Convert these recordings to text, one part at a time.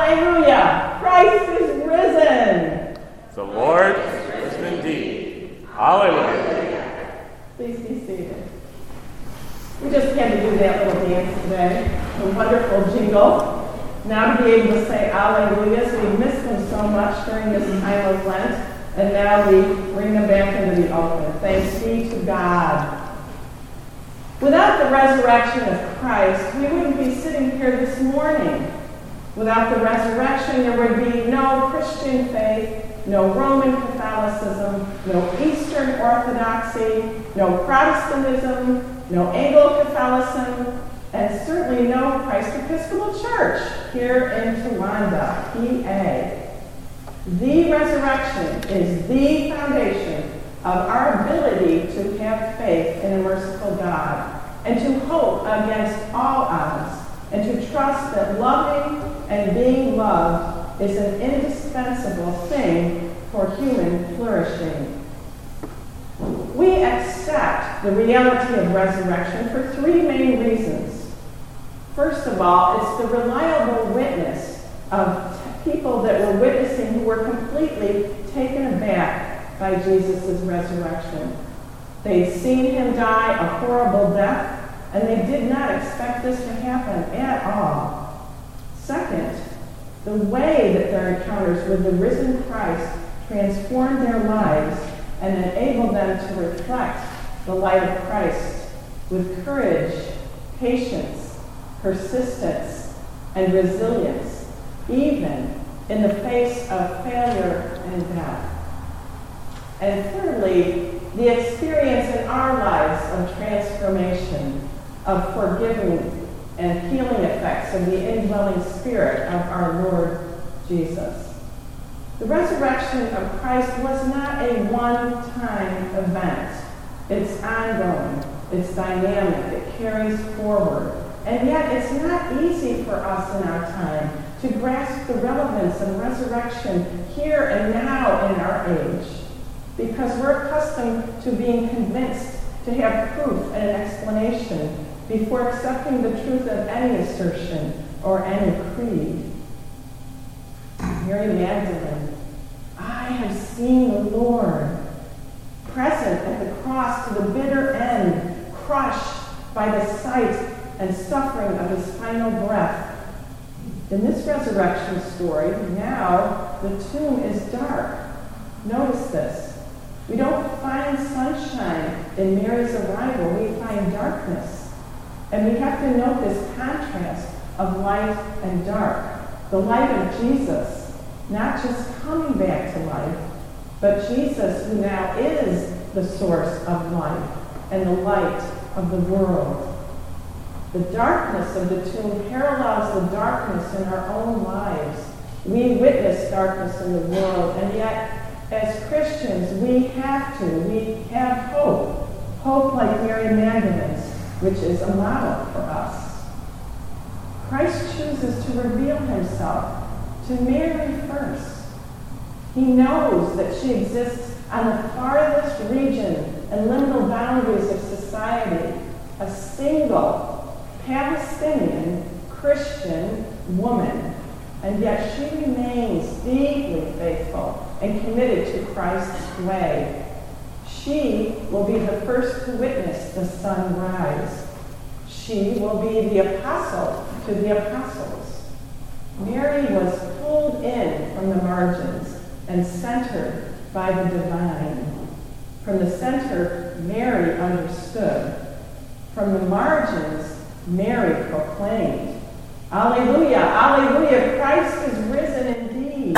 Hallelujah! Christ is risen! The Lord is risen indeed. Hallelujah! Please be seated. We just had to do that little dance today. A wonderful jingle. Now to be able to say Alleluia, so we missed them so much during this time of Lent, and now we bring them back into the open. Thanks be to God. Without the resurrection of Christ, we wouldn't be sitting here this morning. Without the resurrection, there would be no Christian faith, no Roman Catholicism, no Eastern Orthodoxy, no Protestantism, no Anglo-Catholicism, and certainly no Christ Episcopal Church here in Towanda, PA. The resurrection is the foundation of our ability to have faith in a merciful God and to hope against all odds and to trust that loving and being loved is an indispensable thing for human flourishing. We accept the reality of resurrection for three main reasons. First of all, it's the reliable witness of people that were witnessing who were completely taken aback by Jesus' resurrection. They'd seen him die a horrible death, and they did not expect this to happen at all. Second, the way that their encounters with the risen Christ transformed their lives and enabled them to reflect the light of Christ with courage, patience, persistence, and resilience, even in the face of failure and death. And thirdly, the experience in our lives of transformation, of forgiving and healing effects of the indwelling spirit of our Lord Jesus. The resurrection of Christ was not a one-time event. It's ongoing, it's dynamic, it carries forward. And yet it's not easy for us in our time to grasp the relevance of resurrection here and now in our age, because we're accustomed to being convinced to have proof and an explanation before accepting the truth of any assertion or any creed. Mary Magdalene, I have seen the Lord, present at the cross to the bitter end, crushed by the sight and suffering of his final breath. In this resurrection story, now the tomb is dark. Notice this. We don't find sunshine in Mary's arrival, we find darkness. And we have to note this contrast of light and dark. The light of Jesus, not just coming back to life, but Jesus who now is the source of life and the light of the world. The darkness of the tomb parallels the darkness in our own lives. We witness darkness in the world, and yet as Christians, we have hope. Hope like Mary Magdalene's, which is a model for us. Christ chooses to reveal himself to Mary first. He knows that she exists on the farthest region and liminal boundaries of society, a single Palestinian Christian woman, and yet she remains deeply faithful and committed to Christ's way. She will be the first to witness the sun rise. She will be the apostle to the apostles. Mary was pulled in from the margins and centered by the divine. From the center, Mary understood. From the margins, Mary proclaimed, Alleluia, Alleluia, Christ is risen indeed.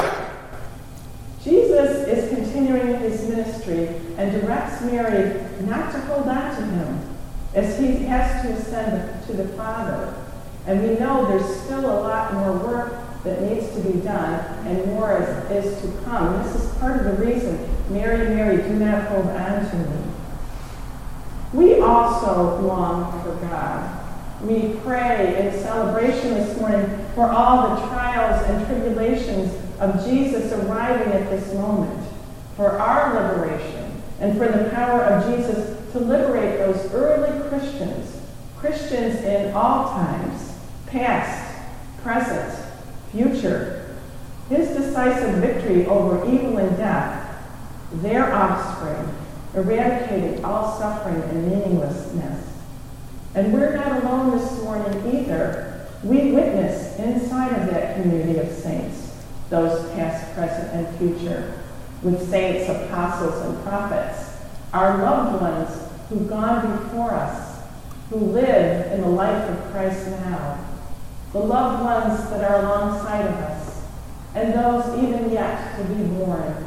Jesus is continuing his ministry and directs Mary not to hold on to him as he has to ascend to the Father. And we know there's still a lot more work that needs to be done and more is to come. This is part of the reason, Mary, Mary, do not hold on to me. We also long for God. We pray in celebration this morning for all the trials and tribulations of Jesus arriving at this moment, for our liberation, and for the power of Jesus to liberate those early Christians in all times, past, present, future, his decisive victory over evil and death, their offspring, eradicating all suffering and meaninglessness. And we're not alone this morning either. We witness inside of that community of saints, those past, present, and future, with saints, apostles, and prophets, our loved ones who've gone before us, who live in the life of Christ now, the loved ones that are alongside of us, and those even yet to be born.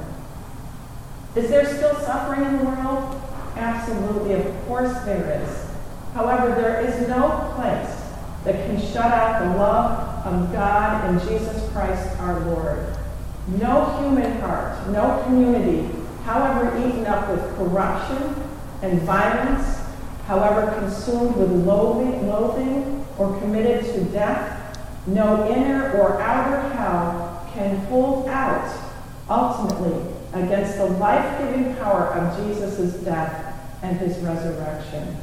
Is there still suffering in the world? Absolutely, of course there is. However, there is no place that can shut out the love of God and Jesus Christ our Lord. No human heart, no community, however eaten up with corruption and violence, however consumed with loathing or committed to death, no inner or outer hell can hold out ultimately against the life-giving power of Jesus' death and his resurrection.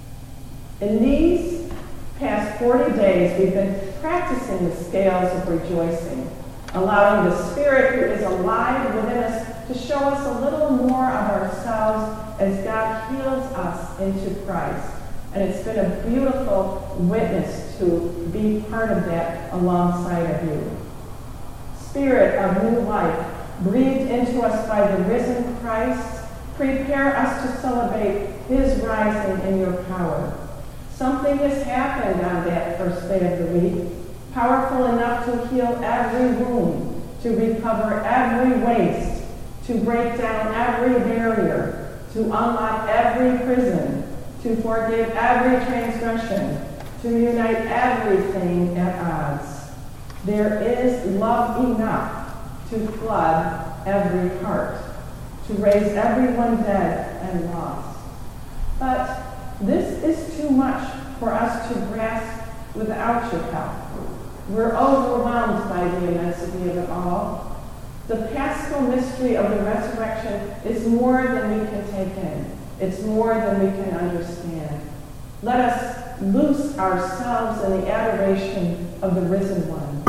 In these past 40 days, we've been practicing the scales of rejoicing, allowing the Spirit who is alive within us to show us a little more of ourselves as God heals us into Christ. And it's been a beautiful witness to be part of that alongside of you. Spirit of new life, breathed into us by the risen Christ, prepare us to celebrate his rising in your power. Something has happened on that first day of the week, powerful enough to heal every wound, to recover every waste, to break down every barrier, to unlock every prison, to forgive every transgression, to unite everything at odds. There is love enough to flood every heart, to raise everyone dead and lost. But this is too much for us to grasp without your help. We're overwhelmed by the immensity of it all. The paschal mystery of the resurrection is more than we can take in. It's more than we can understand. Let us loose ourselves in the adoration of the risen one.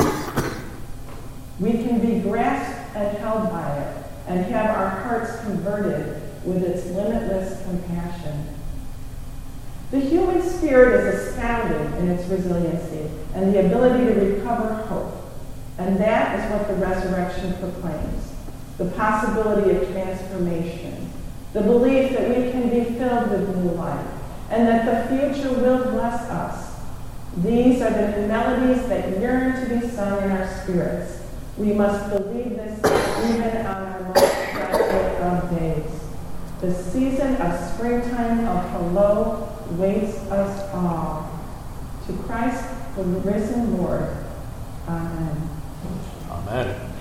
We can be grasped and held by it and have our hearts converted with its limitless compassion. The human spirit is astounding in its resiliency and the ability to recover hope. And that is what the resurrection proclaims. The possibility of transformation. The belief that we can be filled with new life. And that the future will bless us. These are the melodies that yearn to be sung in our spirits. We must believe this even on our most desperate of days. The season of springtime of hello waits us all. To Christ, the risen Lord. Amen. Amen.